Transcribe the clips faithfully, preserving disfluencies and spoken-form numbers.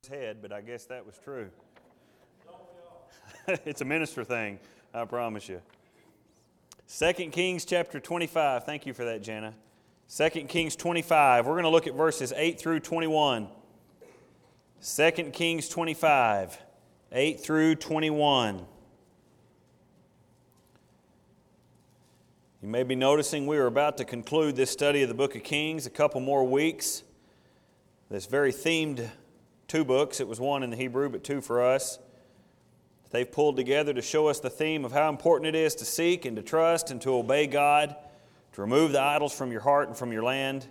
head, but I guess that was true. It's a minister thing, I promise you. Second Kings chapter twenty-five. Thank you for that, Jana. Second Kings twenty-five. We're going to look at verses eight through twenty-one. Second Kings twenty-five, eight through twenty-one. You may be noticing we are about to conclude this study of the book of Kings. A couple more weeks. This very themed two books. It was one in the Hebrew, but two for us. They've pulled together to show us the theme of how important it is to seek and to trust and to obey God, to remove the idols from your heart and from your land.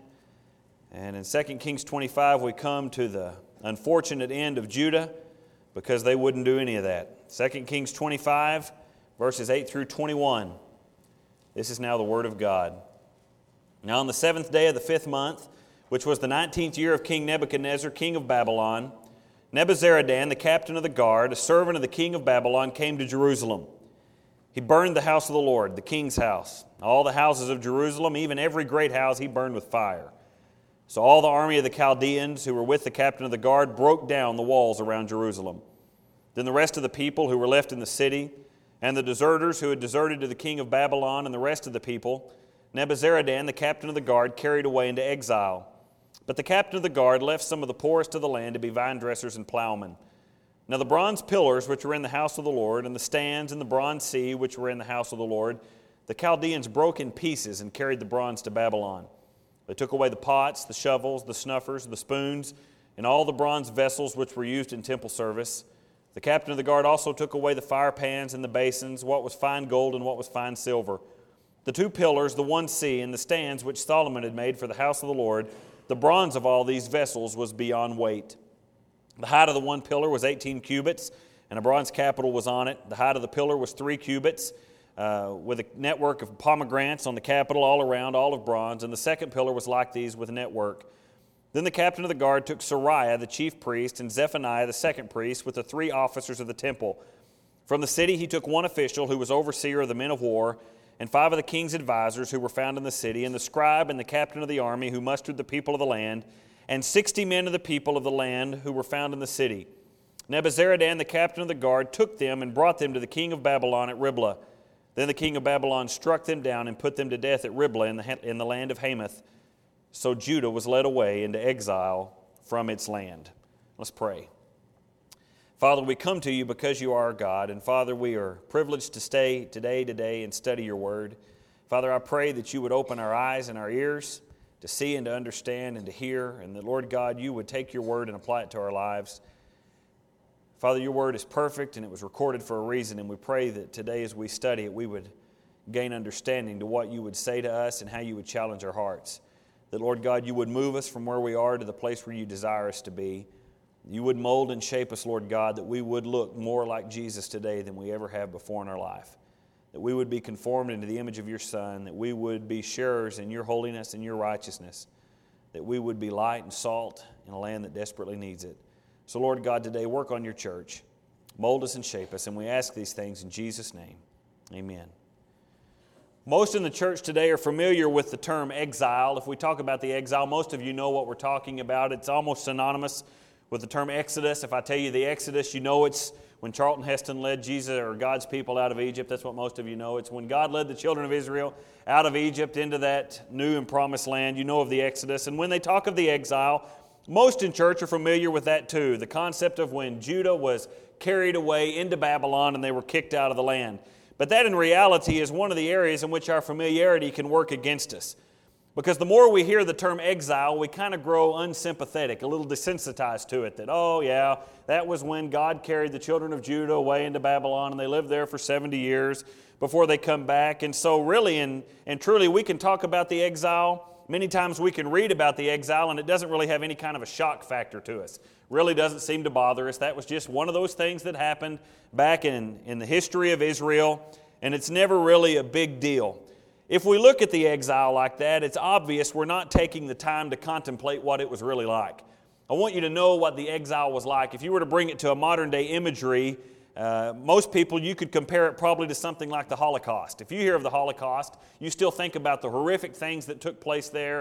And in Second Kings twenty-five, we come to the unfortunate end of Judah because they wouldn't do any of that. Second Kings twenty-five, verses eight through twenty-one. This is now the Word of God. Now on the seventh day of the fifth month, which was the nineteenth year of King Nebuchadnezzar, king of Babylon, Nebuzaradan, the captain of the guard, a servant of the king of Babylon, came to Jerusalem. He burned the house of the Lord, the king's house. All the houses of Jerusalem, even every great house, he burned with fire. So all the army of the Chaldeans who were with the captain of the guard broke down the walls around Jerusalem. Then the rest of the people who were left in the city, and the deserters who had deserted to the king of Babylon, and the rest of the people, Nebuzaradan, the captain of the guard, carried away into exile. But the captain of the guard left some of the poorest of the land to be vine dressers and plowmen. Now the bronze pillars which were in the house of the Lord, and the stands and the bronze sea which were in the house of the Lord, the Chaldeans broke in pieces and carried the bronze to Babylon. They took away the pots, the shovels, the snuffers, the spoons, and all the bronze vessels which were used in temple service. The captain of the guard also took away the fire pans and the basins, what was fine gold and what was fine silver. The two pillars, the one sea, and the stands which Solomon had made for the house of the Lord, the bronze of all these vessels was beyond weight. The height of the one pillar was eighteen cubits, and a bronze capital was on it. The height of the pillar was three cubits, uh, with a network of pomegranates on the capital all around, all of bronze. And the second pillar was like these with a network. Then the captain of the guard took Sariah, the chief priest, and Zephaniah, the second priest, with the three officers of the temple. From the city he took one official who was overseer of the men of war, and five of the king's advisors who were found in the city, and the scribe and the captain of the army who mustered the people of the land, and sixty men of the people of the land who were found in the city. Nebuzaradan, the captain of the guard, took them and brought them to the king of Babylon at Riblah. Then the king of Babylon struck them down and put them to death at Riblah in the, in the land of Hamath. So Judah was led away into exile from its land. Let's pray. Father, we come to you because you are our God, and Father, we are privileged to stay today, today, and study your word. Father, I pray that you would open our eyes and our ears to see and to understand and to hear, and that, Lord God, you would take your word and apply it to our lives. Father, your word is perfect, and it was recorded for a reason, and we pray that today as we study it, we would gain understanding to what you would say to us and how you would challenge our hearts. That, Lord God, you would move us from where we are to the place where you desire us to be. You would mold and shape us, Lord God, that we would look more like Jesus today than we ever have before in our life. That we would be conformed into the image of your Son, that we would be sharers in your holiness and your righteousness, that we would be light and salt in a land that desperately needs it. So, Lord God, today work on your church. Mold us and shape us, and we ask these things in Jesus' name. Amen. Most in the church today are familiar with the term exile. If we talk about the exile, most of you know what we're talking about. It's almost synonymous with the term Exodus. If I tell you the Exodus, you know it's when Charlton Heston led Jesus or God's people out of Egypt. That's what most of you know. It's when God led the children of Israel out of Egypt into that new and promised land. You know of the Exodus. And when they talk of the exile, most in church are familiar with that too. The concept of when Judah was carried away into Babylon and they were kicked out of the land. But that in reality is one of the areas in which our familiarity can work against us. Because the more we hear the term exile, we kind of grow unsympathetic, a little desensitized to it. That, oh yeah, that was when God carried the children of Judah away into Babylon and they lived there for seventy years before they come back. And so really and, and truly we can talk about the exile. Many times we can read about the exile and it doesn't really have any kind of a shock factor to us. Really doesn't seem to bother us. That was just one of those things that happened back in, in the history of Israel, and it's never really a big deal. If we look at the exile like that, it's obvious we're not taking the time to contemplate what it was really like. I want you to know what the exile was like. If you were to bring it to a modern day imagery, uh, most people, you could compare it probably to something like the Holocaust. If you hear of the Holocaust, you still think about the horrific things that took place there and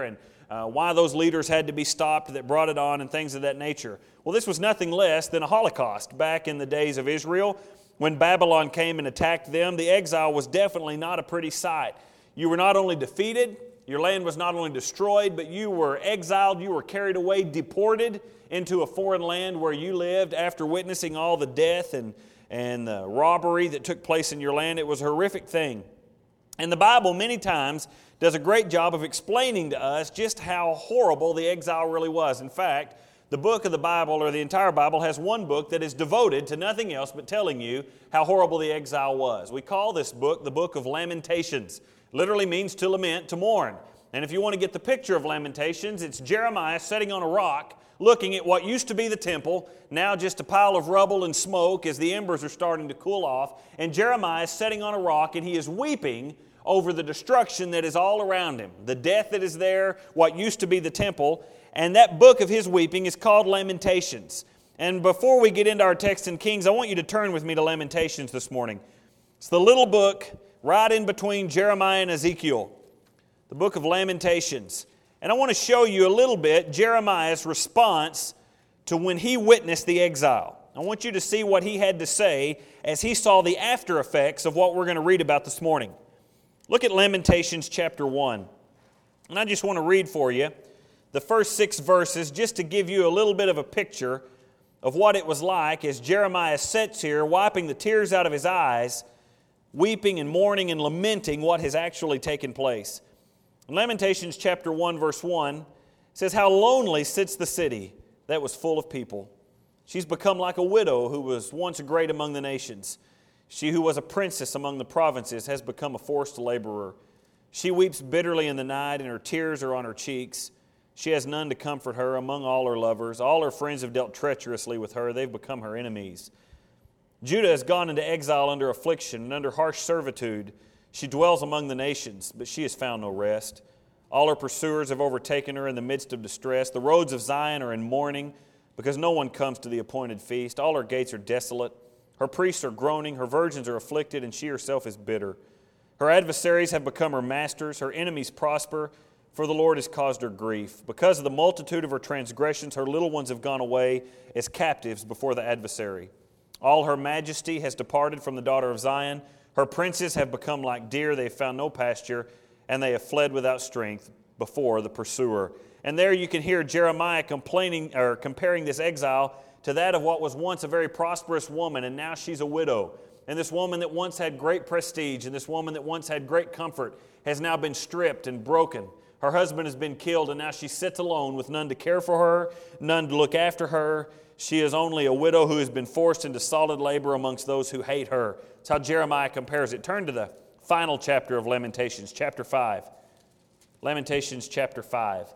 uh, why those leaders had to be stopped that brought it on and things of that nature. Well, this was nothing less than a Holocaust back in the days of Israel. When Babylon came and attacked them, the exile was definitely not a pretty sight. You were not only defeated, your land was not only destroyed, but you were exiled, you were carried away, deported into a foreign land where you lived after witnessing all the death and, and the robbery that took place in your land. It was a horrific thing. And the Bible many times does a great job of explaining to us just how horrible the exile really was. In fact, the book of the Bible, or the entire Bible, has one book that is devoted to nothing else but telling you how horrible the exile was. We call this book the Book of Lamentations. Literally means to lament, to mourn. And if you want to get the picture of Lamentations, it's Jeremiah sitting on a rock looking at what used to be the temple, now just a pile of rubble and smoke as the embers are starting to cool off. And Jeremiah is sitting on a rock and he is weeping over the destruction that is all around him, the death that is there, what used to be the temple. And that book of his weeping is called Lamentations. And before we get into our text in Kings, I want you to turn with me to Lamentations this morning. It's the little book right in between Jeremiah and Ezekiel, the book of Lamentations. And I want to show you a little bit Jeremiah's response to when he witnessed the exile. I want you to see what he had to say as he saw the after effects of what we're going to read about this morning. Look at Lamentations chapter one. And I just want to read for you the first six verses just to give you a little bit of a picture of what it was like as Jeremiah sits here wiping the tears out of his eyes, weeping and mourning and lamenting what has actually taken place. In Lamentations chapter one verse one says, "How lonely sits the city that was full of people. She's become like a widow who was once great among the nations. She who was a princess among the provinces has become a forced laborer. She weeps bitterly in the night and her tears are on her cheeks. She has none to comfort her among all her lovers. All her friends have dealt treacherously with her. They've become her enemies. Judah has gone into exile under affliction and under harsh servitude. She dwells among the nations, but she has found no rest. All her pursuers have overtaken her in the midst of distress. The roads of Zion are in mourning because no one comes to the appointed feast. All her gates are desolate. Her priests are groaning. Her virgins are afflicted, and she herself is bitter. Her adversaries have become her masters. Her enemies prosper, for the Lord has caused her grief. Because of the multitude of her transgressions, her little ones have gone away as captives before the adversary. All her majesty has departed from the daughter of Zion. Her princes have become like deer. They have found no pasture, and they have fled without strength before the pursuer." And there you can hear Jeremiah complaining or comparing this exile to that of what was once a very prosperous woman, and now she's a widow. And this woman that once had great prestige, and this woman that once had great comfort, has now been stripped and broken. Her husband has been killed, and now she sits alone with none to care for her, none to look after her. She is only a widow who has been forced into solid labor amongst those who hate her. That's how Jeremiah compares it. Turn to the final chapter of Lamentations, chapter five. Lamentations chapter five.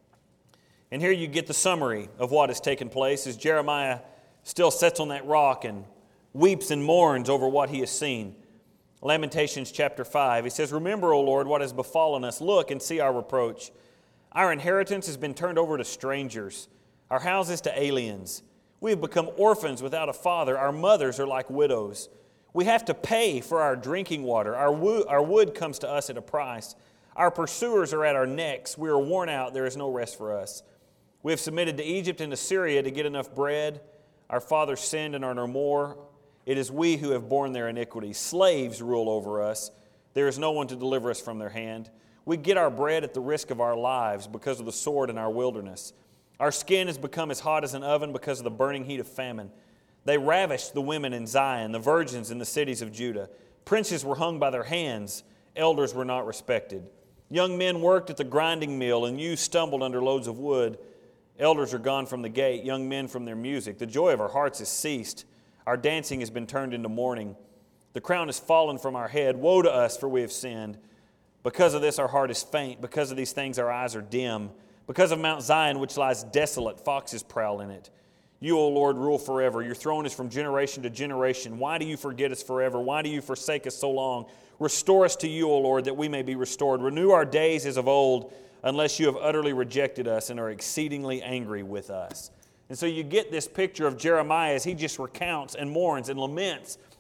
And here you get the summary of what has taken place as Jeremiah still sits on that rock and weeps and mourns over what he has seen. Lamentations chapter five, he says, "Remember, O Lord, what has befallen us. Look and see our reproach. Our inheritance has been turned over to strangers, our houses to aliens. We have become orphans without a father. Our mothers are like widows. We have to pay for our drinking water. Our wood, our wood comes to us at a price. Our pursuers are at our necks. We are worn out. There is no rest for us. We have submitted to Egypt and to Syria to get enough bread. Our fathers sinned and are no more. It is we who have borne their iniquity. Slaves rule over us. There is no one to deliver us from their hand. We get our bread at the risk of our lives because of the sword in our wilderness. Our skin has become as hot as an oven because of the burning heat of famine. They ravished the women in Zion, the virgins in the cities of Judah. Princes were hung by their hands. Elders were not respected. Young men worked at the grinding mill, and youths stumbled under loads of wood. Elders are gone from the gate, young men from their music. The joy of our hearts has ceased. Our dancing has been turned into mourning. The crown has fallen from our head. Woe to us, for we have sinned. Because of this, our heart is faint. Because of these things, our eyes are dim. Because of Mount Zion, which lies desolate, foxes prowl in it. You, O Lord, rule forever. Your throne is from generation to generation. Why do you forget us forever? Why do you forsake us so long? Restore us to you, O Lord, that we may be restored. Renew our days as of old, unless you have utterly rejected us and are exceedingly angry with us." And so you get this picture of Jeremiah as he just recounts and mourns and laments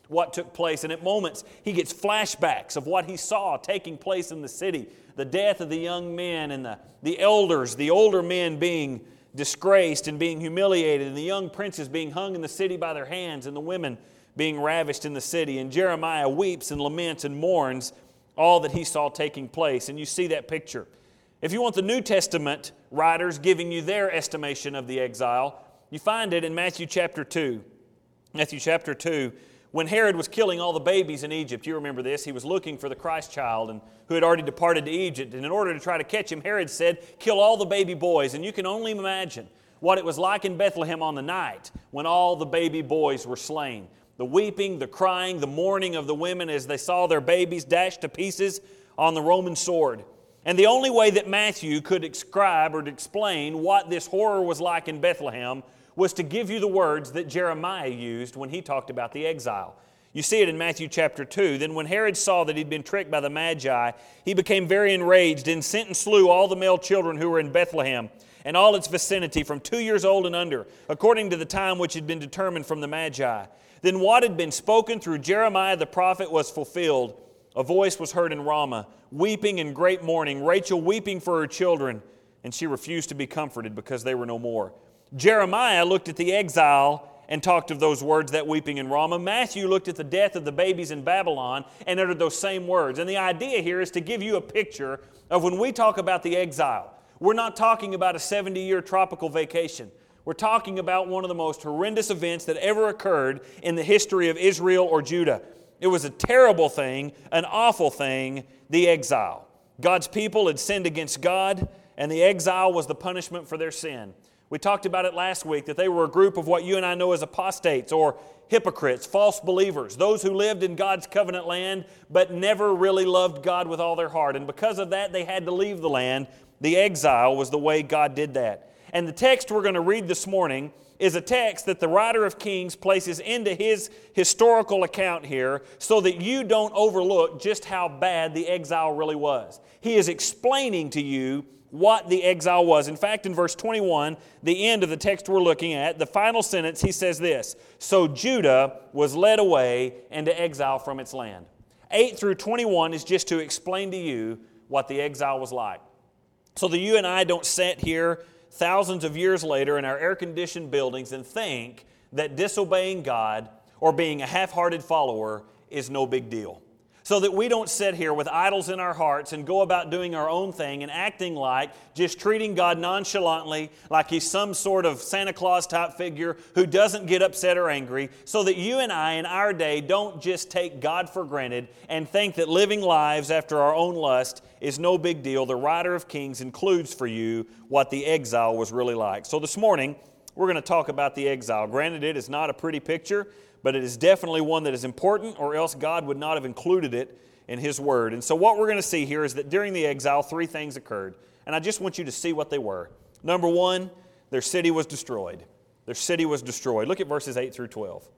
what took place. And at moments, he gets flashbacks of what he saw taking place in the city. The death of the young men and the, the elders, the older men being disgraced and being humiliated, and the young princes being hung in the city by their hands, and the women being ravished in the city. And Jeremiah weeps and laments and mourns all that he saw taking place. And you see that picture. If you want the New Testament writers giving you their estimation of the exile, you find it in Matthew chapter two. Matthew chapter two, when Herod was killing all the babies in Egypt, you remember this, he was looking for the Christ child and who had already departed to Egypt. And in order to try to catch him, Herod said, kill all the baby boys. And you can only imagine what it was like in Bethlehem on the night when all the baby boys were slain. The weeping, the crying, the mourning of the women as they saw their babies dashed to pieces on the Roman sword. And the only way that Matthew could describe or explain what this horror was like in Bethlehem was to give you the words that Jeremiah used when he talked about the exile. You see it in Matthew chapter two. Then when Herod saw that he'd been tricked by the Magi, he became very enraged and sent and slew all the male children who were in Bethlehem and all its vicinity from two years old and under, according to the time which had been determined from the Magi. Then what had been spoken through Jeremiah the prophet was fulfilled. A voice was heard in Ramah, weeping in great mourning, Rachel weeping for her children, and she refused to be comforted because they were no more. Jeremiah looked at the exile and talked of those words, that weeping in Ramah. Matthew looked at the death of the babies in Babylon and uttered those same words. And the idea here is to give you a picture of when we talk about the exile. We're not talking about a seventy-year tropical vacation. We're talking about one of the most horrendous events that ever occurred in the history of Israel or Judah. It was a terrible thing, an awful thing, the exile. God's people had sinned against God, and the exile was the punishment for their sin. We talked about it last week, that they were a group of what you and I know as apostates or hypocrites, false believers, those who lived in God's covenant land but never really loved God with all their heart. And because of that, they had to leave the land. The exile was the way God did that. And the text we're going to read this morning is a text that the writer of Kings places into his historical account here so that you don't overlook just how bad the exile really was. He is explaining to you what the exile was. In fact, in verse twenty-one, the end of the text we're looking at, the final sentence, he says this, "So Judah was led away into exile from its land." eight through twenty-one is just to explain to you what the exile was like. So that you and I don't sit here thousands of years later in our air-conditioned buildings and think that disobeying God or being a half-hearted follower is no big deal. So that we don't sit here with idols in our hearts and go about doing our own thing and acting like, just treating God nonchalantly, like He's some sort of Santa Claus type figure who doesn't get upset or angry, so that you and I in our day don't just take God for granted and think that living lives after our own lust is no big deal. The writer of Kings includes for you what the exile was really like. So this morning, we're going to talk about the exile. Granted, it is not a pretty picture, but it is definitely one that is important, or else God would not have included it in His Word. And so what we're going to see here is that during the exile, three things occurred. And I just want you to see what they were. Number one, their city was destroyed. Their city was destroyed. Look at verses eight through twelve.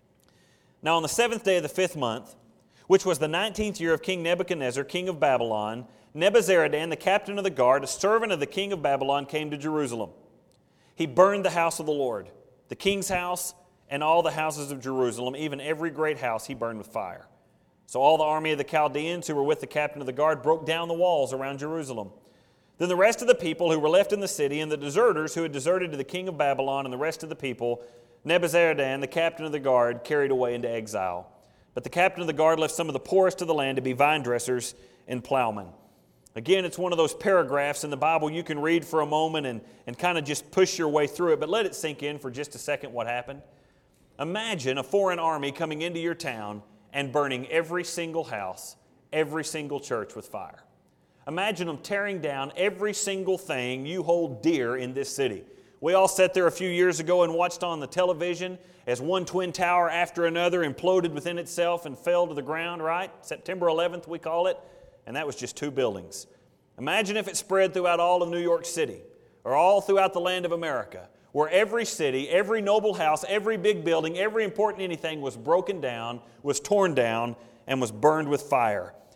Now on the seventh day of the fifth month, which was the nineteenth year of King Nebuchadnezzar, king of Babylon, Nebuzaradan, the captain of the guard, a servant of the king of Babylon, came to Jerusalem. He burned the house of the Lord, the king's house, and all the houses of Jerusalem, even every great house he burned with fire. So all the army of the Chaldeans who were with the captain of the guard broke down the walls around Jerusalem. Then the rest of the people who were left in the city and the deserters who had deserted to the king of Babylon and the rest of the people, Nebuzaradan, the captain of the guard, carried away into exile. But the captain of the guard left some of the poorest of the land to be vine dressers and plowmen. Again, it's one of those paragraphs in the Bible you can read for a moment and, and kind of just push your way through it, but let it sink in for just a second what happened. Imagine a foreign army coming into your town and burning every single house, every single church with fire. Imagine them tearing down every single thing you hold dear in this city. We all sat there a few years ago and watched on the television as one twin tower after another imploded within itself and fell to the ground, right? September eleventh, we call it, and that was just two buildings. Imagine if it spread throughout all of New York City or all throughout the land of America, where every city, every noble house, every big building, every important anything was broken down, was torn down, and was burned with fire.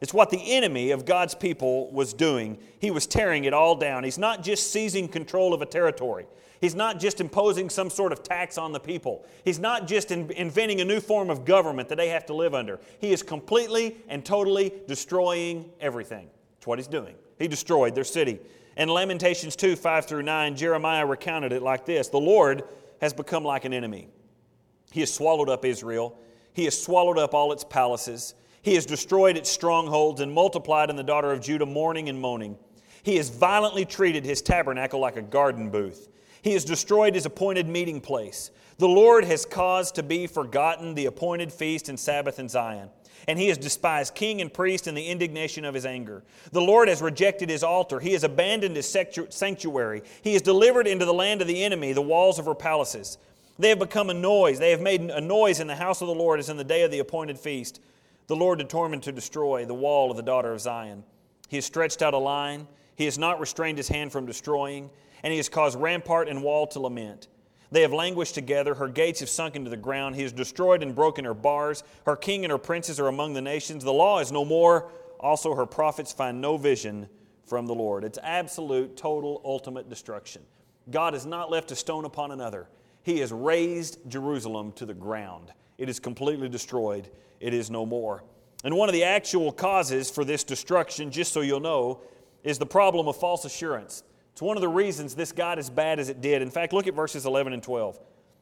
It's what the enemy of God's people was doing. He was tearing it all down. He's not just seizing control of a territory. He's not just imposing some sort of tax on the people. He's not just in, inventing a new form of government that they have to live under. He is completely and totally destroying everything. That's what he's doing. He destroyed their city. In Lamentations two, five through nine, Jeremiah recounted it like this. The Lord has become like an enemy. He has swallowed up Israel. He has swallowed up all its palaces. He has destroyed its strongholds and multiplied in the daughter of Judah mourning and moaning. He has violently treated his tabernacle like a garden booth. He has destroyed his appointed meeting place. The Lord has caused to be forgotten the appointed feast and Sabbath in Zion. And he has despised king and priest in the indignation of his anger. The Lord has rejected his altar. He has abandoned his sanctuary. He has delivered into the land of the enemy the walls of her palaces. They have become a noise. They have made a noise in the house of the Lord as in the day of the appointed feast. The Lord determined to destroy the wall of the daughter of Zion. He has stretched out a line. He has not restrained his hand from destroying. And he has caused rampart and wall to lament. They have languished together. Her gates have sunk into the ground. He has destroyed and broken her bars. Her king and her princes are among the nations. The law is no more. Also her prophets find no vision from the Lord. It's absolute, total, ultimate destruction. God has not left a stone upon another. He has razed Jerusalem to the ground. It is completely destroyed. It is no more. And one of the actual causes for this destruction, just so you'll know, is the problem of false assurance. It's one of the reasons this got as bad as it did. In fact, look at verses eleven and twelve.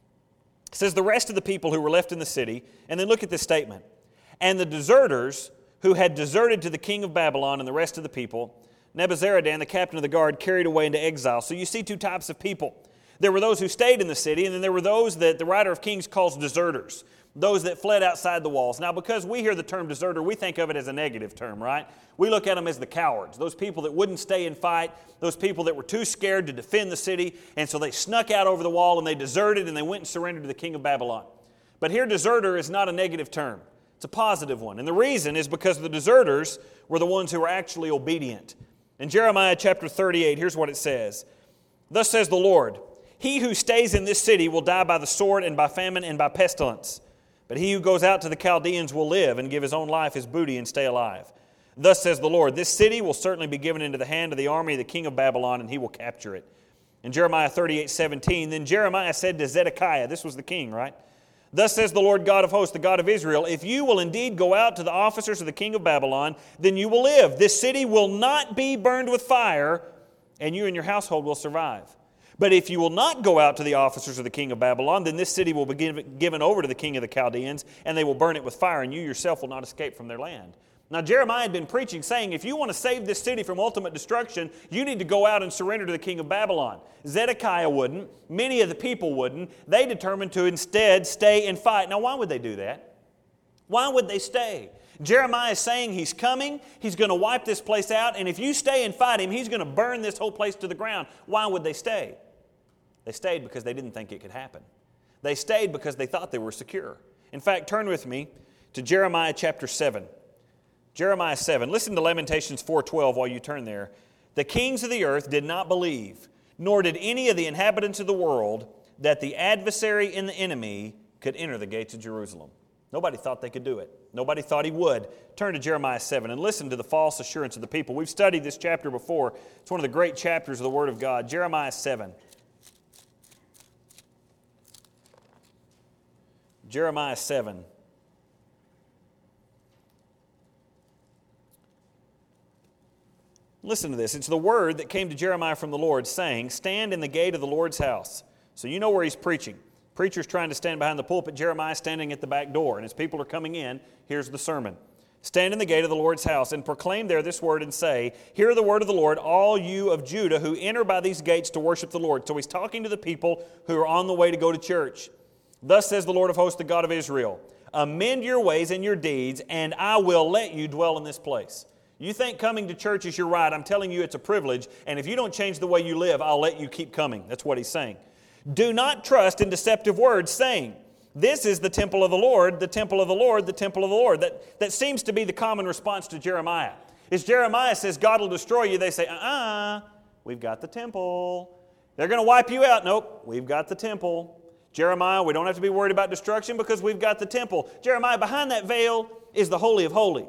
It says, the rest of the people who were left in the city, and then look at this statement. And the deserters who had deserted to the king of Babylon and the rest of the people, Nebuzaradan, the captain of the guard, carried away into exile. So you see two types of people. There were those who stayed in the city, and then there were those that the writer of Kings calls deserters, those that fled outside the walls. Now, because we hear the term deserter, we think of it as a negative term, right? We look at them as the cowards, those people that wouldn't stay and fight, those people that were too scared to defend the city, and so they snuck out over the wall and they deserted and they went and surrendered to the king of Babylon. But here, deserter is not a negative term. It's a positive one. And the reason is because the deserters were the ones who were actually obedient. In Jeremiah chapter thirty-eight, here's what it says. Thus says the Lord, he who stays in this city will die by the sword and by famine and by pestilence. But he who goes out to the Chaldeans will live and give his own life his booty and stay alive. Thus says the Lord, this city will certainly be given into the hand of the army of the king of Babylon, and he will capture it. In Jeremiah thirty-eight seventeen, then Jeremiah said to Zedekiah, this was the king, right? Thus says the Lord God of hosts, the God of Israel, if you will indeed go out to the officers of the king of Babylon, then you will live. This city will not be burned with fire, and you and your household will survive. But if you will not go out to the officers of the king of Babylon, then this city will be given over to the king of the Chaldeans, and they will burn it with fire, and you yourself will not escape from their land. Now Jeremiah had been preaching, saying, if you want to save this city from ultimate destruction, you need to go out and surrender to the king of Babylon. Zedekiah wouldn't. Many of the people wouldn't. They determined to instead stay and fight. Now why would they do that? Why would they stay? Jeremiah is saying he's coming, he's going to wipe this place out, and if you stay and fight him, he's going to burn this whole place to the ground. Why would they stay? They stayed because they didn't think it could happen. They stayed because they thought they were secure. In fact, turn with me to Jeremiah chapter seven. Jeremiah seven. Listen to Lamentations four twelve while you turn there. The kings of the earth did not believe, nor did any of the inhabitants of the world, that the adversary and the enemy could enter the gates of Jerusalem. Nobody thought they could do it. Nobody thought he would. Turn to Jeremiah seven and listen to the false assurance of the people. We've studied this chapter before. It's one of the great chapters of the Word of God. Jeremiah seven. Jeremiah seven. Listen to this. It's the word that came to Jeremiah from the Lord, saying, stand in the gate of the Lord's house. So you know where he's preaching. Preacher's trying to stand behind the pulpit. Jeremiah standing at the back door. And as people are coming in, here's the sermon. Stand in the gate of the Lord's house and proclaim there this word and say, hear the word of the Lord, all you of Judah who enter by these gates to worship the Lord. So he's talking to the people who are on the way to go to church. Thus says the Lord of hosts, the God of Israel, amend your ways and your deeds, and I will let you dwell in this place. You think coming to church is your right. I'm telling you it's a privilege, and if you don't change the way you live, I'll let you keep coming. That's what he's saying. Do not trust in deceptive words, saying, this is the temple of the Lord, the temple of the Lord, the temple of the Lord. That, that seems to be the common response to Jeremiah. Is Jeremiah says, God will destroy you. They say, uh-uh, we've got the temple. They're going to wipe you out. Nope, we've got the temple. Jeremiah, we don't have to be worried about destruction because we've got the temple. Jeremiah, behind that veil is the Holy of Holies.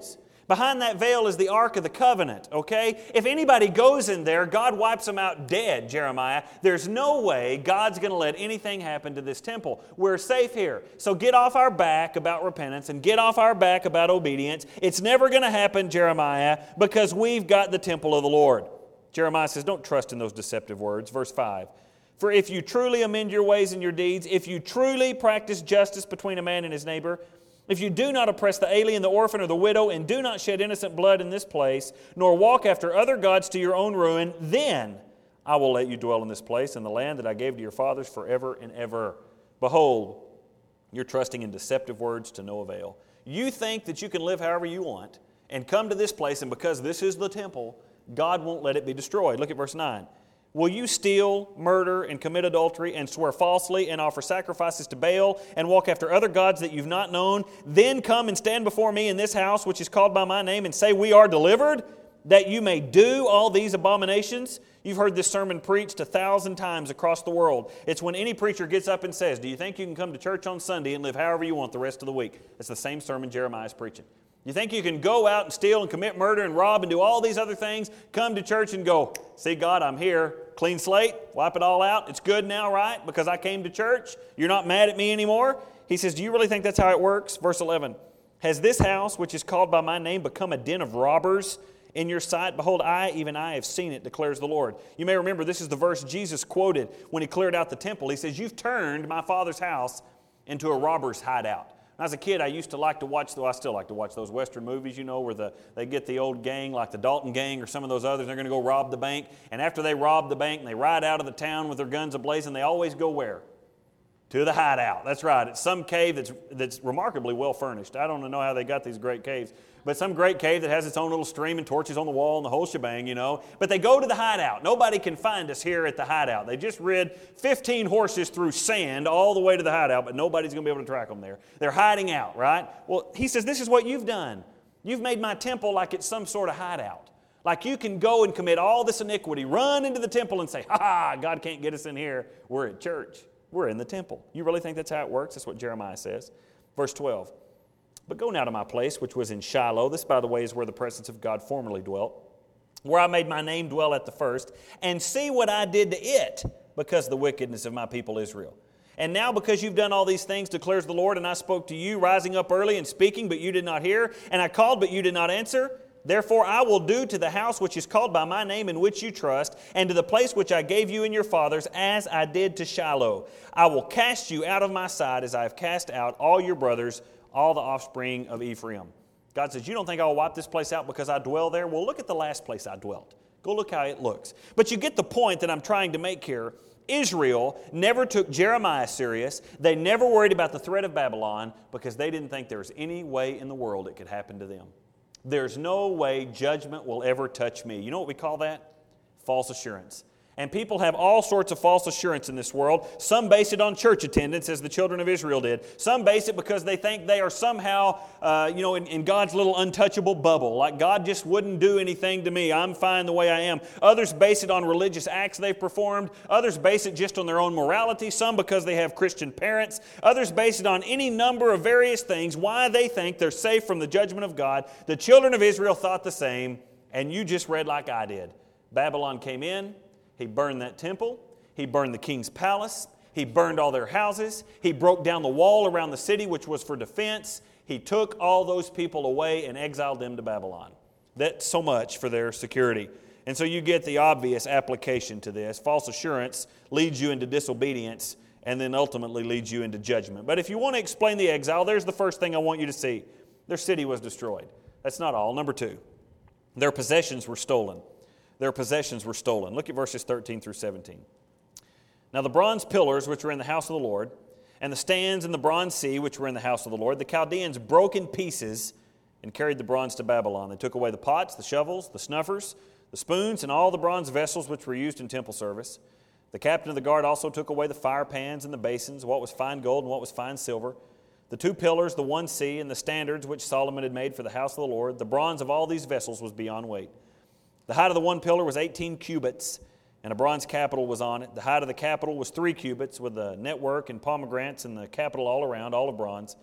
Behind that veil is the Ark of the Covenant, okay? If anybody goes in there, God wipes them out dead, Jeremiah. There's no way God's going to let anything happen to this temple. We're safe here. So get off our back about repentance and get off our back about obedience. It's never going to happen, Jeremiah, because we've got the temple of the Lord. Jeremiah says, don't trust in those deceptive words. Verse five. For if you truly amend your ways and your deeds, if you truly practice justice between a man and his neighbor, if you do not oppress the alien, the orphan, or the widow, and do not shed innocent blood in this place, nor walk after other gods to your own ruin, then I will let you dwell in this place, in the land that I gave to your fathers forever and ever. Behold, you're trusting in deceptive words to no avail. You think that you can live however you want and come to this place, and because this is the temple, God won't let it be destroyed. Look at verse nine. Will you steal, murder, and commit adultery, and swear falsely, and offer sacrifices to Baal, and walk after other gods that you've not known? Then come and stand before me in this house, which is called by my name, and say, we are delivered, that you may do all these abominations? You've heard this sermon preached a thousand times across the world. It's when any preacher gets up and says, do you think you can come to church on Sunday and live however you want the rest of the week? It's the same sermon Jeremiah is preaching. You think you can go out and steal and commit murder and rob and do all these other things, come to church and go, see, God, I'm here, clean slate, wipe it all out. It's good now, right? Because I came to church. You're not mad at me anymore. He says, do you really think that's how it works? Verse eleven, has this house, which is called by my name, become a den of robbers in your sight? Behold, I, even I, have seen it, declares the Lord. You may remember this is the verse Jesus quoted when he cleared out the temple. He says, you've turned my Father's house into a robber's hideout. When I was a kid, I used to like to watch, though I still like to watch those Western movies, you know, where the, they get the old gang, like the Dalton gang or some of those others, they're going to go rob the bank. And after they rob the bank and they ride out of the town with their guns ablazing, they always go where? To the hideout. That's right. It's some cave that's, that's remarkably well furnished. I don't know how they got these great caves, but some great cave that has its own little stream and torches on the wall and the whole shebang, you know. But they go to the hideout. Nobody can find us here at the hideout. They just rid fifteen horses through sand all the way to the hideout, but nobody's going to be able to track them there. They're hiding out, right? Well, he says, this is what you've done. You've made my temple like it's some sort of hideout. Like you can go and commit all this iniquity, run into the temple and say, ha ha, God can't get us in here. We're at church. We're in the temple. You really think that's how it works? That's what Jeremiah says. Verse twelve. But go now to my place, which was in Shiloh. This, by the way, is where the presence of God formerly dwelt, where I made my name dwell at the first, and see what I did to it because of the wickedness of my people Israel. And now because you've done all these things, declares the Lord, and I spoke to you, rising up early and speaking, but you did not hear, and I called, but you did not answer. Therefore I will do to the house which is called by my name in which you trust, and to the place which I gave you and your fathers, as I did to Shiloh. I will cast you out of my sight as I have cast out all your brothers, all the offspring of Ephraim. God says, you don't think I'll wipe this place out because I dwell there? Well, look at the last place I dwelt. Go look how it looks. But you get the point that I'm trying to make here. Israel never took Jeremiah serious. They never worried about the threat of Babylon because they didn't think there was any way in the world it could happen to them. There's no way judgment will ever touch me. You know what we call that? False assurance. And people have all sorts of false assurance in this world. Some base it on church attendance, as the children of Israel did. Some base it because they think they are somehow, uh, you know, in, in God's little untouchable bubble. Like God just wouldn't do anything to me. I'm fine the way I am. Others base it on religious acts they've performed. Others base it just on their own morality. Some because they have Christian parents. Others base it on any number of various things, why they think they're safe from the judgment of God. The children of Israel thought the same, and you just read like I did. Babylon came in. He burned that temple. He burned the king's palace. He burned all their houses. He broke down the wall around the city, which was for defense. He took all those people away and exiled them to Babylon. That's so much for their security. And so you get the obvious application to this. False assurance leads you into disobedience and then ultimately leads you into judgment. But if you want to explain the exile, there's the first thing I want you to see. Their city was destroyed. That's not all. Number two, their possessions were stolen. Their possessions were stolen. Look at verses thirteen through seventeen. Now the bronze pillars which were in the house of the Lord, and the stands and the bronze sea which were in the house of the Lord, the Chaldeans broke in pieces and carried the bronze to Babylon. They took away the pots, the shovels, the snuffers, the spoons, and all the bronze vessels which were used in temple service. The captain of the guard also took away the fire pans and the basins, what was fine gold and what was fine silver, the two pillars, the one sea, and the standards which Solomon had made for the house of the Lord. The bronze of all these vessels was beyond weight. The height of the one pillar was eighteen cubits, and a bronze capital was on it. The height of the capital was three cubits, with the network and pomegranates and the capital all around, all of bronze.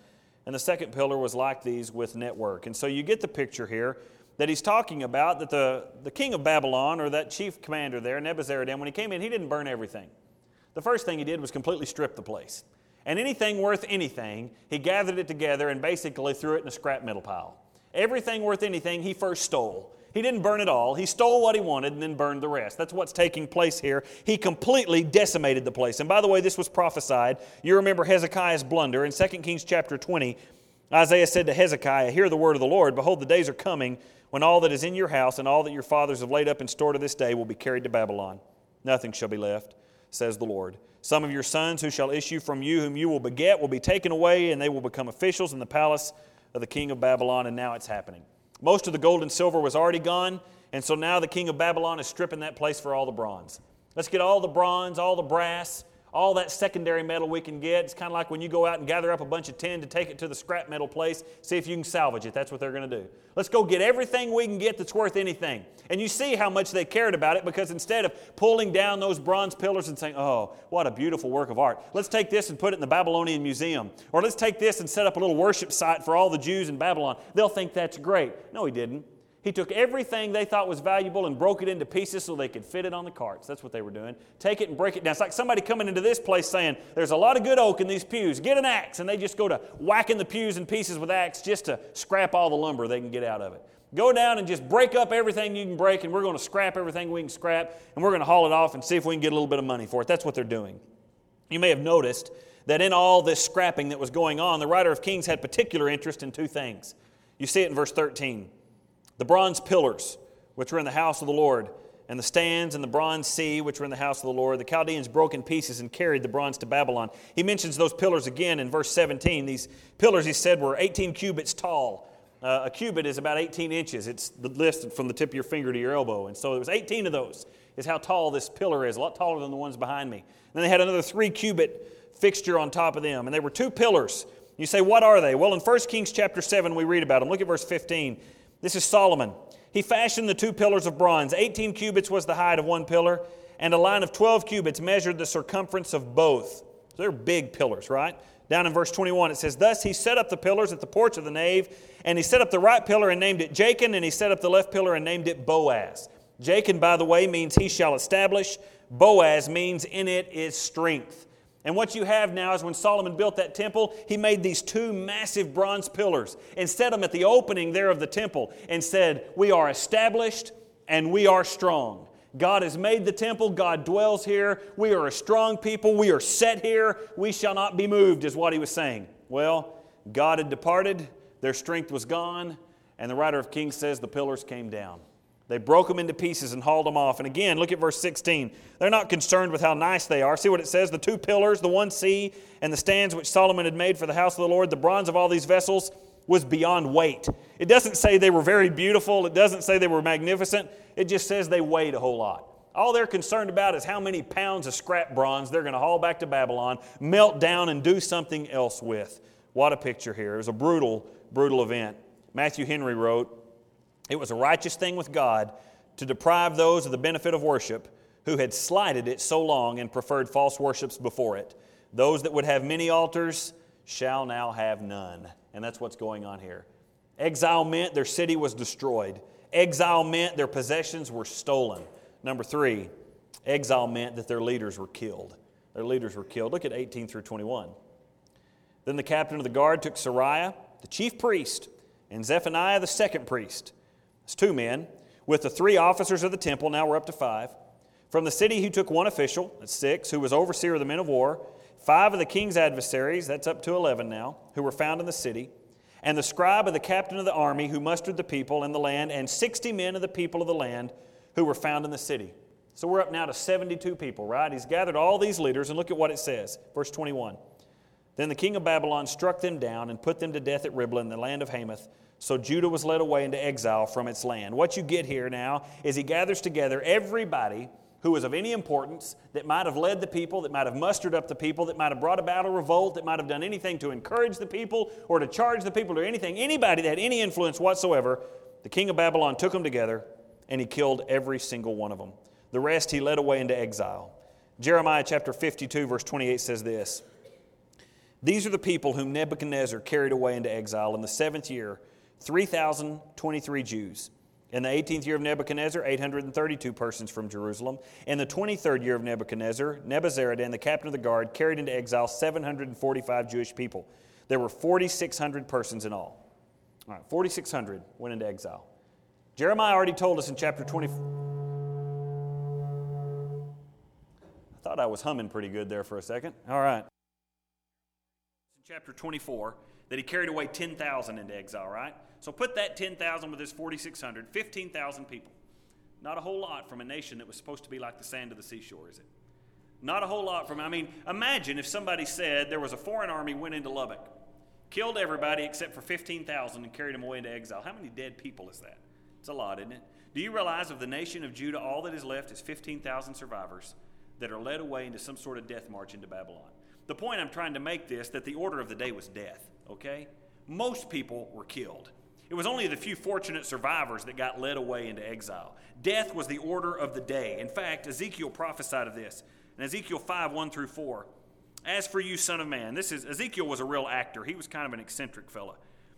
and the second pillar was like these with network. And so you get the picture here that he's talking about that the, the king of Babylon, or that chief commander there, Nebuzaradan, when he came in, he didn't burn everything. The first thing he did was completely strip the place. And anything worth anything, he gathered it together and basically threw it in a scrap metal pile. Everything worth anything he first stole. He didn't burn it all. He stole what he wanted and then burned the rest. That's what's taking place here. He completely decimated the place. And by the way, this was prophesied. You remember Hezekiah's blunder. In Second Kings chapter twenty, Isaiah said to Hezekiah, "Hear the word of the Lord. Behold, the days are coming when all that is in your house and all that your fathers have laid up in store to this day will be carried to Babylon. Nothing shall be left, says the Lord. Some of your sons who shall issue from you, whom you will beget, will be taken away, and they will become officials in the palace of the king of Babylon." And now it's happening. Most of the gold and silver was already gone, and so now the king of Babylon is stripping that place for all the bronze. Let's get all the bronze, all the brass, all that secondary metal we can get. It's kind of like when you go out and gather up a bunch of tin to take it to the scrap metal place, see if you can salvage it. That's what they're going to do. Let's go get everything we can get that's worth anything. And you see how much they cared about it, because instead of pulling down those bronze pillars and saying, "Oh, what a beautiful work of art. Let's take this and put it in the Babylonian Museum." Or let's take this and set up a little worship site for all the Jews in Babylon. They'll think that's great. No, he didn't. He took everything they thought was valuable and broke it into pieces so they could fit it on the carts. That's what they were doing. Take it and break it down. It's like somebody coming into this place saying, "There's a lot of good oak in these pews. Get an axe." And they just go to whacking the pews in pieces with axe just to scrap all the lumber they can get out of it. Go down and just break up everything you can break, and we're going to scrap everything we can scrap, and we're going to haul it off and see if we can get a little bit of money for it. That's what they're doing. You may have noticed that in all this scrapping that was going on, the writer of Kings had particular interest in two things. You see it in verse thirteen. The bronze pillars, which were in the house of the Lord, and the stands and the bronze sea, which were in the house of the Lord. The Chaldeans broke in pieces and carried the bronze to Babylon. He mentions those pillars again in verse seventeen. These pillars, he said, were eighteen cubits tall. Uh, a cubit is about eighteen inches. It's listed from the tip of your finger to your elbow. And so there was eighteen of those is how tall this pillar is, a lot taller than the ones behind me. And then they had another three-cubit fixture on top of them. And they were two pillars. You say, what are they? Well, in First Kings chapter seven, we read about them. Look at verse fifteen. This is Solomon. He fashioned the two pillars of bronze. eighteen cubits was the height of one pillar, and a line of twelve cubits measured the circumference of both. So they're big pillars, right? Down in verse twenty-one, it says, "Thus he set up the pillars at the porch of the nave, and he set up the right pillar and named it Jachin, and he set up the left pillar and named it Boaz." Jachin, by the way, means he shall establish. Boaz means in it is strength. And what you have now is when Solomon built that temple, he made these two massive bronze pillars and set them at the opening there of the temple and said, "We are established and we are strong. God has made the temple. God dwells here. We are a strong people. We are set here. We shall not be moved," is what he was saying. Well, God had departed. Their strength was gone. And the writer of Kings says the pillars came down. They broke them into pieces and hauled them off. And again, look at verse sixteen. They're not concerned with how nice they are. See what it says? The two pillars, the one sea, and the stands which Solomon had made for the house of the Lord, the bronze of all these vessels was beyond weight. It doesn't say they were very beautiful. It doesn't say they were magnificent. It just says they weighed a whole lot. All they're concerned about is how many pounds of scrap bronze they're going to haul back to Babylon, melt down, and do something else with. What a picture here. It was a brutal, brutal event. Matthew Henry wrote, "It was a righteous thing with God to deprive those of the benefit of worship who had slighted it so long and preferred false worships before it. Those that would have many altars shall now have none." And that's what's going on here. Exile meant their city was destroyed. Exile meant their possessions were stolen. Number three, exile meant that their leaders were killed. Their leaders were killed. Look at eighteen through twenty-one. "Then the captain of the guard took Sariah, the chief priest, and Zephaniah, the second priest. It's two men, with the three officers of the temple." Now we're up to five. "From the city he took one official," that's six, "who was overseer of the men of war, five of the king's adversaries," that's up to eleven now, "who were found in the city, and the scribe of the captain of the army who mustered the people in the land, and sixty men of the people of the land who were found in the city." So we're up now to seventy-two people, right? He's gathered all these leaders, and look at what it says. Verse twenty-one. "Then the king of Babylon struck them down and put them to death at Riblah in the land of Hamath. So Judah was led away into exile from its land." What you get here now is he gathers together everybody who was of any importance, that might have led the people, that might have mustered up the people, that might have brought about a revolt, that might have done anything to encourage the people or to charge the people or anything. Anybody that had any influence whatsoever, the king of Babylon took them together and he killed every single one of them. The rest he led away into exile. Jeremiah chapter fifty-two verse twenty-eight says this, These are the people whom Nebuchadnezzar carried away into exile in the seventh year, three thousand twenty-three Jews. In the eighteenth year of Nebuchadnezzar, eight hundred thirty-two persons from Jerusalem. In the twenty-third year of Nebuchadnezzar, Nebuzaradan, the captain of the guard, carried into exile seven hundred forty-five Jewish people. There were four thousand six hundred persons in all. All right, four thousand six hundred went into exile. Jeremiah already told us in chapter twenty. I thought I was humming pretty good there for a second. All right. In chapter twenty-four, that he carried away ten thousand into exile, right? So put that ten thousand with his four thousand six hundred, fifteen thousand people. Not a whole lot from a nation that was supposed to be like the sand of the seashore, is it? Not a whole lot from, I mean, imagine if somebody said there was a foreign army went into Lubbock, killed everybody except for fifteen thousand and carried them away into exile. How many dead people is that? It's a lot, isn't it? Do you realize of the nation of Judah, all that is left is fifteen thousand survivors that are led away into some sort of death march into Babylon? The point I'm trying to make this, that the order of the day was death, okay? Most people were killed. It was only the few fortunate survivors that got led away into exile. Death was the order of the day. In fact, Ezekiel prophesied of this. In Ezekiel five, one through four, as for you, son of man, this is, Ezekiel was a real actor. He was kind of an eccentric fella.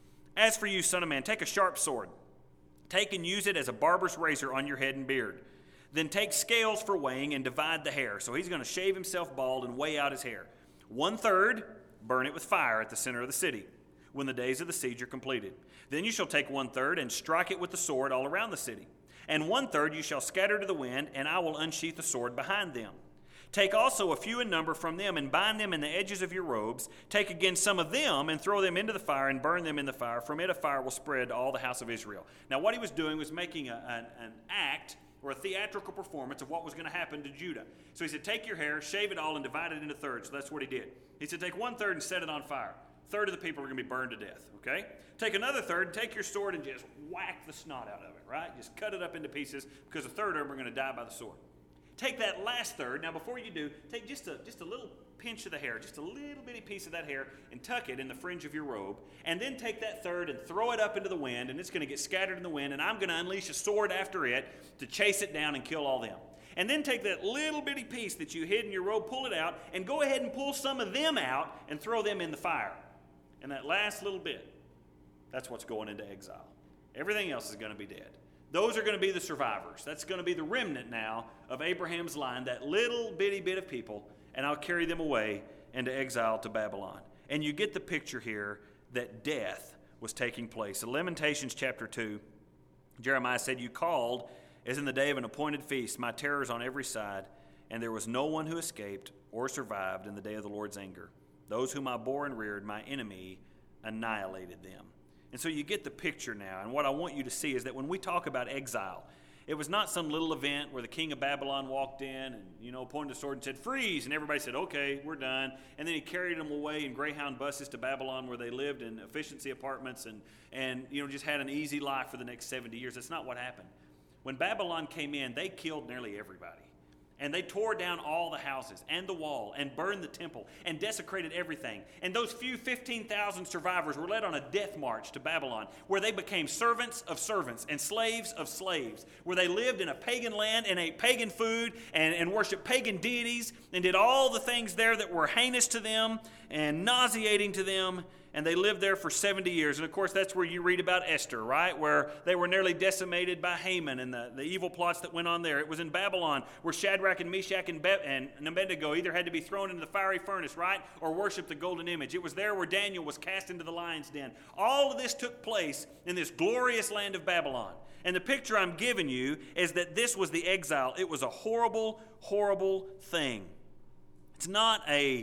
As for you, son of man, take a sharp sword. Take and use it as a barber's razor on your head and beard. Then take scales for weighing and divide the hair. So he's going to shave himself bald and weigh out his hair. One third, burn it with fire at the center of the city, when the days of the siege are completed. Then you shall take one third and strike it with the sword all around the city. And one third you shall scatter to the wind, and I will unsheath the sword behind them. Take also a few in number from them and bind them in the edges of your robes. Take again some of them and throw them into the fire and burn them in the fire. From it a fire will spread to all the house of Israel. Now what he was doing was making a, an, an act or a theatrical performance of what was going to happen to Judah. So he said, take your hair, shave it all, and divide it into thirds. So that's what he did. He said, take one third and set it on fire. A third of the people are going to be burned to death, okay? Take another third, take your sword and just whack the snot out of it, right? Just cut it up into pieces, because a third of them are going to die by the sword. Take that last third. Now, before you do, take just a, just a little pinch of the hair, just a little bitty piece of that hair, and tuck it in the fringe of your robe. And then take that third and throw it up into the wind, and it's going to get scattered in the wind, and I'm going to unleash a sword after it to chase it down and kill all them. And then take that little bitty piece that you hid in your robe, pull it out, and go ahead and pull some of them out and throw them in the fire. And that last little bit, that's what's going into exile. Everything else is going to be dead. Those are going to be the survivors. That's going to be the remnant now of Abraham's line, that little bitty bit of people, and I'll carry them away into exile to Babylon. And you get the picture here that death was taking place. In Lamentations chapter two, Jeremiah said, you called as in the day of an appointed feast, my terrors on every side, and there was no one who escaped or survived in the day of the Lord's anger. Those whom I bore and reared, my enemy annihilated them. And so you get the picture now. And what I want you to see is that when we talk about exile, it was not some little event where the king of Babylon walked in and, you know, pointed a sword and said, freeze, and everybody said, okay, we're done. And then he carried them away in Greyhound buses to Babylon, where they lived in efficiency apartments and, and you know, just had an easy life for the next seventy years. That's not what happened. When Babylon came in, they killed nearly everybody. And they tore down all the houses and the wall and burned the temple and desecrated everything. And those few fifteen thousand survivors were led on a death march to Babylon, where they became servants of servants and slaves of slaves, where they lived in a pagan land and ate pagan food and, and worshiped pagan deities and did all the things there that were heinous to them and nauseating to them. And they lived there for seventy years. And, of course, that's where you read about Esther, right, where they were nearly decimated by Haman and the, the evil plots that went on there. It was in Babylon where Shadrach and Meshach and, Be- and Abednego either had to be thrown into the fiery furnace, right, or worship the golden image. It was there where Daniel was cast into the lion's den. All of this took place in this glorious land of Babylon. And the picture I'm giving you is that this was the exile. It was a horrible, horrible thing. It's not a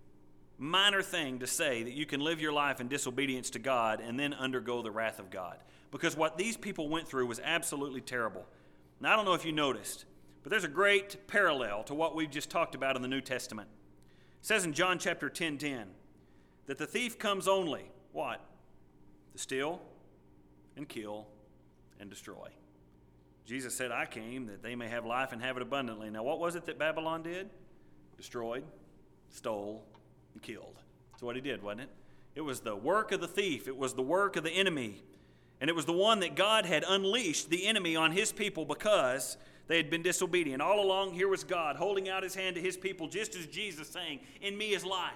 minor thing to say that you can live your life in disobedience to God and then undergo the wrath of God. Because what these people went through was absolutely terrible. Now, I don't know if you noticed, but there's a great parallel to what we've just talked about in the New Testament. It says in John chapter ten ten that the thief comes only, what? To steal and kill and destroy. Jesus said, I came that they may have life and have it abundantly. Now, what was it that Babylon did? Destroyed, stole, and killed. That's what he did, wasn't it? It was the work of the thief. It was the work of the enemy. And it was the one that God had unleashed the enemy on his people because they had been disobedient. All along, here was God holding out his hand to his people, just as Jesus saying, in me is life.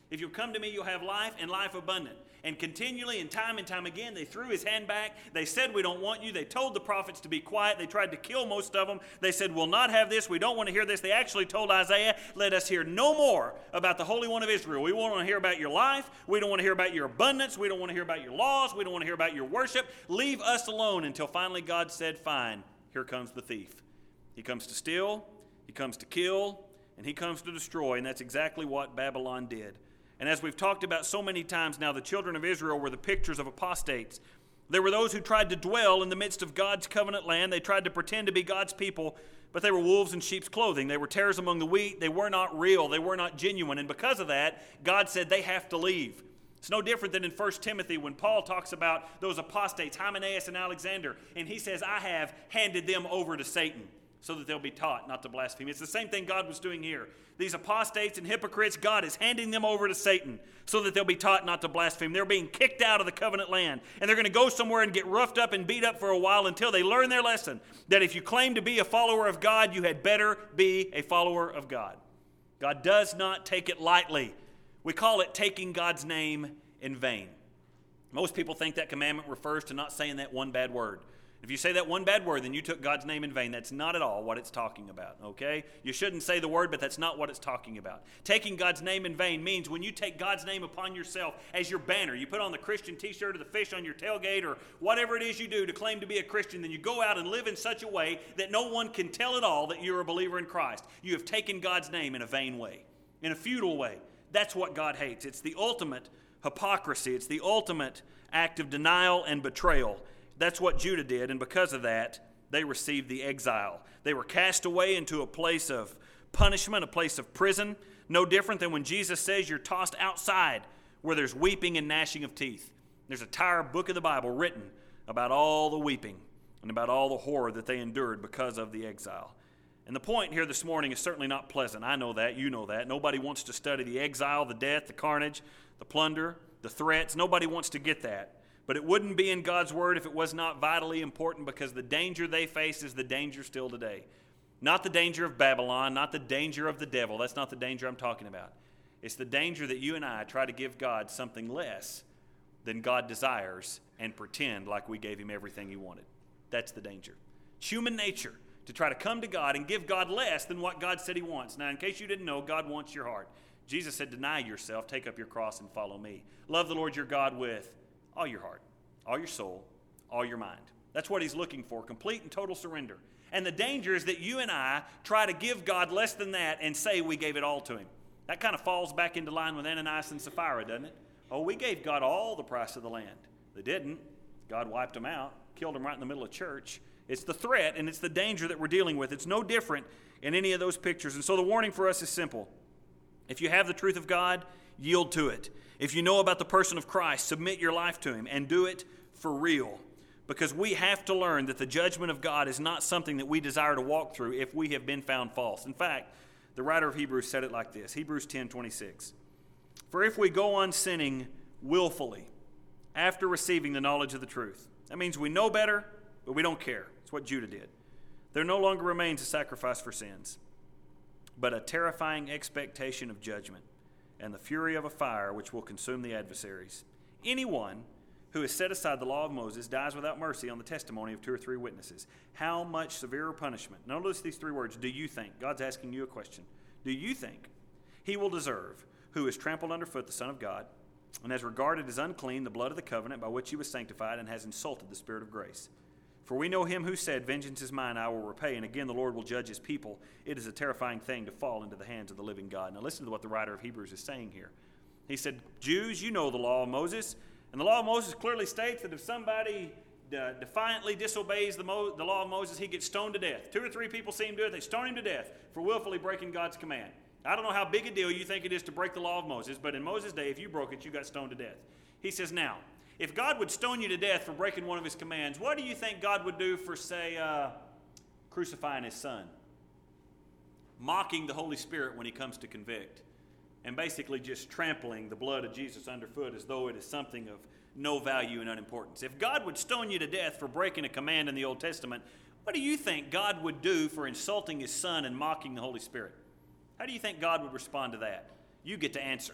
If you'll come to me, you'll have life and life abundant. And continually and time and time again, they threw his hand back. They said, we don't want you. They told the prophets to be quiet. They tried to kill most of them. They said, we'll not have this. We don't want to hear this. They actually told Isaiah, let us hear no more about the Holy One of Israel. We want to hear about your life. We don't want to hear about your abundance. We don't want to hear about your laws. We don't want to hear about your worship. Leave us alone, until finally God said, fine, here comes the thief. He comes to steal, he comes to kill, and he comes to destroy. And that's exactly what Babylon did. And as we've talked about so many times now, the children of Israel were the pictures of apostates. There were those who tried to dwell in the midst of God's covenant land. They tried to pretend to be God's people, but they were wolves in sheep's clothing. They were tares among the wheat. They were not real. They were not genuine. And because of that, God said they have to leave. It's no different than in First Timothy when Paul talks about those apostates, Hymenaeus and Alexander, and he says, I have handed them over to Satan, so that they'll be taught not to blaspheme. It's the same thing God was doing here. These apostates and hypocrites, God is handing them over to Satan so that they'll be taught not to blaspheme. They're being kicked out of the covenant land, and they're going to go somewhere and get roughed up and beat up for a while until they learn their lesson, that if you claim to be a follower of God, you had better be a follower of God. God does not take it lightly. We call it taking God's name in vain. Most people think that commandment refers to not saying that one bad word. If you say that one bad word, then you took God's name in vain. That's not at all what it's talking about, okay? You shouldn't say the word, but that's not what it's talking about. Taking God's name in vain means when you take God's name upon yourself as your banner, you put on the Christian t-shirt or the fish on your tailgate or whatever it is you do to claim to be a Christian, then you go out and live in such a way that no one can tell at all that you're a believer in Christ. You have taken God's name in a vain way, in a futile way. That's what God hates. It's the ultimate hypocrisy. It's the ultimate act of denial and betrayal. That's what Judah did, and because of that, they received the exile. They were cast away into a place of punishment, a place of prison, no different than when Jesus says you're tossed outside where there's weeping and gnashing of teeth. There's an entire book of the Bible written about all the weeping and about all the horror that they endured because of the exile. And the point here this morning is certainly not pleasant. I know that. You know that. Nobody wants to study the exile, the death, the carnage, the plunder, the threats. Nobody wants to get that. But it wouldn't be in God's word if it was not vitally important, because the danger they face is the danger still today. Not the danger of Babylon, not the danger of the devil. That's not the danger I'm talking about. It's the danger that you and I try to give God something less than God desires and pretend like we gave him everything he wanted. That's the danger. It's human nature to try to come to God and give God less than what God said he wants. Now, in case you didn't know, God wants your heart. Jesus said, deny yourself, take up your cross, and follow me. Love the Lord your God with all your heart, all your soul, all your mind. That's what he's looking for, complete and total surrender. And the danger is that you and I try to give God less than that and say we gave it all to him. That kind of falls back into line with Ananias and Sapphira, doesn't it? Oh, we gave God all the price of the land. They didn't. God wiped them out, killed them right in the middle of church. It's the threat and it's the danger that we're dealing with. It's no different in any of those pictures. And so the warning for us is simple. If you have the truth of God, yield to it. If you know about the person of Christ, submit your life to him and do it for real. Because we have to learn that the judgment of God is not something that we desire to walk through if we have been found false. In fact, the writer of Hebrews said it like this, Hebrews ten twenty-six. For if we go on sinning willfully after receiving the knowledge of the truth, that means we know better, but we don't care. It's what Judah did. There no longer remains a sacrifice for sins, but a terrifying expectation of judgment and the fury of a fire which will consume the adversaries. Anyone who has set aside the law of Moses dies without mercy on the testimony of two or three witnesses. How much severer punishment? Notice these three words. Do you think? God's asking you a question. Do you think he will deserve who has trampled underfoot the Son of God and has regarded as unclean the blood of the covenant by which he was sanctified and has insulted the Spirit of grace? For we know him who said, vengeance is mine, I will repay. And again, the Lord will judge his people. It is a terrifying thing to fall into the hands of the living God. Now listen to what the writer of Hebrews is saying here. He said, Jews, you know the law of Moses. And the law of Moses clearly states that if somebody uh, defiantly disobeys the, Mo- the law of Moses, he gets stoned to death. Two or three people see him do it, they stone him to death for willfully breaking God's command. I don't know how big a deal you think it is to break the law of Moses, but in Moses' day, if you broke it, you got stoned to death. He says, now, if God would stone you to death for breaking one of his commands, what do you think God would do for, say, uh, crucifying his son? Mocking the Holy Spirit when he comes to convict. And basically just trampling the blood of Jesus underfoot as though it is something of no value and unimportance. If God would stone you to death for breaking a command in the Old Testament, what do you think God would do for insulting his son and mocking the Holy Spirit? How do you think God would respond to that? You get to answer.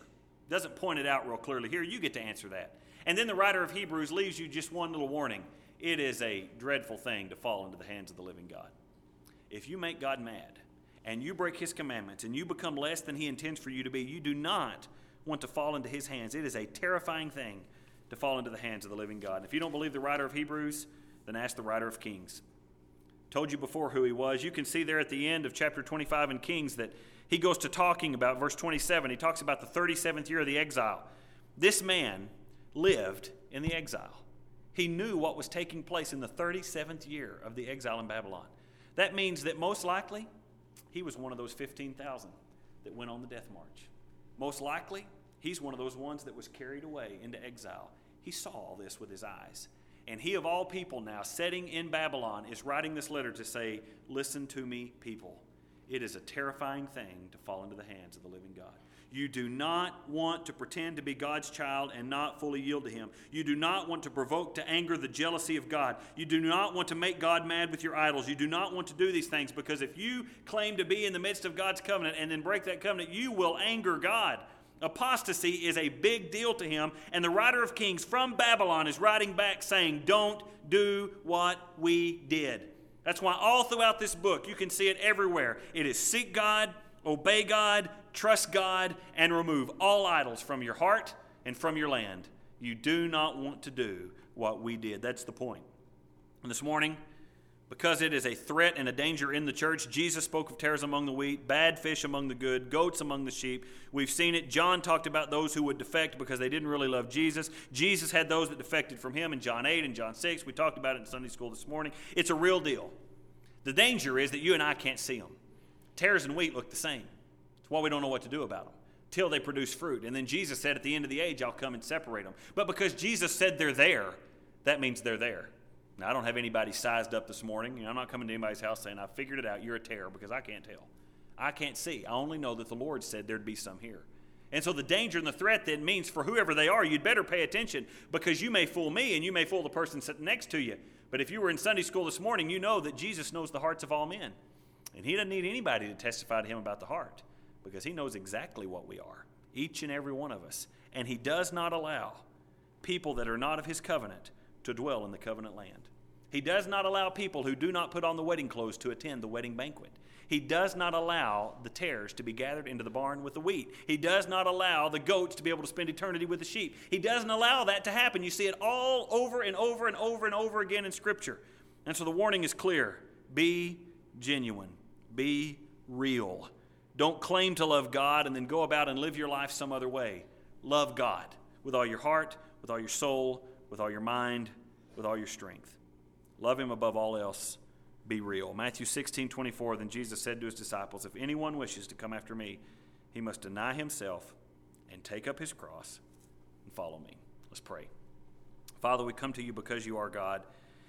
Doesn't point it out real clearly here. You get to answer that. And then the writer of Hebrews leaves you just one little warning. It is a dreadful thing to fall into the hands of the living God. If you make God mad and you break his commandments and you become less than he intends for you to be, you do not want to fall into his hands. It is a terrifying thing to fall into the hands of the living God. And if you don't believe the writer of Hebrews, then ask the writer of Kings. Told you before who he was. You can see there at the end of chapter twenty-five in Kings that he goes to talking about verse twenty-seven. He talks about the thirty-seventh year of the exile. This man lived in the exile. He knew what was taking place in the thirty-seventh year of the exile in Babylon. That means that most likely he was one of those fifteen thousand that went on the death march. Most likely he's one of those ones that was carried away into exile. He saw all this with his eyes. And he of all people now, sitting in Babylon, is writing this letter to say, listen to me, people. It is a terrifying thing to fall into the hands of the living God. You do not want to pretend to be God's child and not fully yield to him. You do not want to provoke to anger the jealousy of God. You do not want to make God mad with your idols. You do not want to do these things, because if you claim to be in the midst of God's covenant and then break that covenant, you will anger God. Apostasy is a big deal to him, and the writer of Kings from Babylon is writing back saying, don't do what we did. That's why all throughout this book, you can see it everywhere. It is seek God, obey God, trust God, and remove all idols from your heart and from your land. You do not want to do what we did. That's the point. And this morning, because it is a threat and a danger in the church, Jesus spoke of tares among the wheat, bad fish among the good, goats among the sheep. We've seen it. John talked about those who would defect because they didn't really love Jesus. Jesus had those that defected from him in John eight and John six. We talked about it in Sunday school this morning. It's a real deal. The danger is that you and I can't see them. Tares and wheat look the same. That's why we don't know what to do about them till they produce fruit. And then Jesus said, at the end of the age, I'll come and separate them. But because Jesus said they're there, that means they're there. Now, I don't have anybody sized up this morning. You know, I'm not coming to anybody's house saying, I figured it out, you're a tare, because I can't tell. I can't see. I only know that the Lord said there'd be some here. And so the danger and the threat then means for whoever they are, you'd better pay attention, because you may fool me and you may fool the person sitting next to you. But if you were in Sunday school this morning, you know that Jesus knows the hearts of all men. And he doesn't need anybody to testify to him about the heart, because he knows exactly what we are, each and every one of us. And he does not allow people that are not of his covenant to dwell in the covenant land. He does not allow people who do not put on the wedding clothes to attend the wedding banquet. He does not allow the tares to be gathered into the barn with the wheat. He does not allow the goats to be able to spend eternity with the sheep. He doesn't allow that to happen. You see it all over and over and over and over again in Scripture. And so the warning is clear. Be genuine. Be real. Don't claim to love God and then go about and live your life some other way. Love God with all your heart, with all your soul, with all your mind, with all your strength. Love him above all else. Be real. Matthew sixteen twenty-four, then Jesus said to his disciples, if anyone wishes to come after me, he must deny himself and take up his cross and follow me. Let's pray. Father, we come to you because you are God.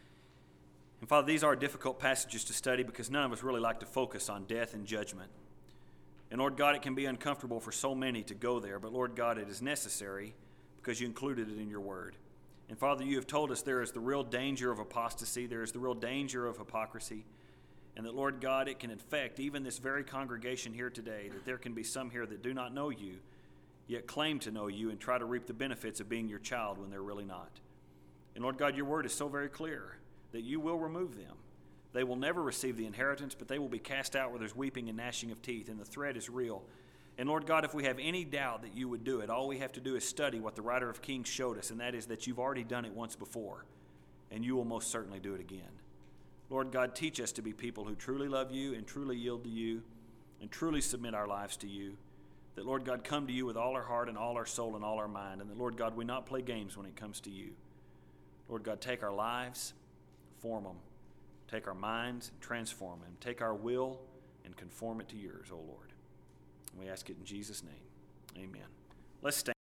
And Father, these are difficult passages to study because none of us really like to focus on death and judgment. And Lord God, it can be uncomfortable for so many to go there, but Lord God, it is necessary because you included it in your word. And Father, you have told us there is the real danger of apostasy, there is the real danger of hypocrisy, and that, Lord God, it can infect even this very congregation here today, that there can be some here that do not know you, yet claim to know you and try to reap the benefits of being your child when they're really not. And Lord God, your word is so very clear that you will remove them. They will never receive the inheritance, but they will be cast out where there's weeping and gnashing of teeth, and the threat is real. And Lord God, if we have any doubt that you would do it, all we have to do is study what the writer of Kings showed us, and that is that you've already done it once before, and you will most certainly do it again. Lord God, teach us to be people who truly love you and truly yield to you and truly submit our lives to you. That, Lord God, come to you with all our heart and all our soul and all our mind, and that, Lord God, we not play games when it comes to you. Lord God, take our lives, form them. Take our minds, transform them. Take our will and conform it to yours, O Lord. We ask it in Jesus' name. Amen. Let's stand.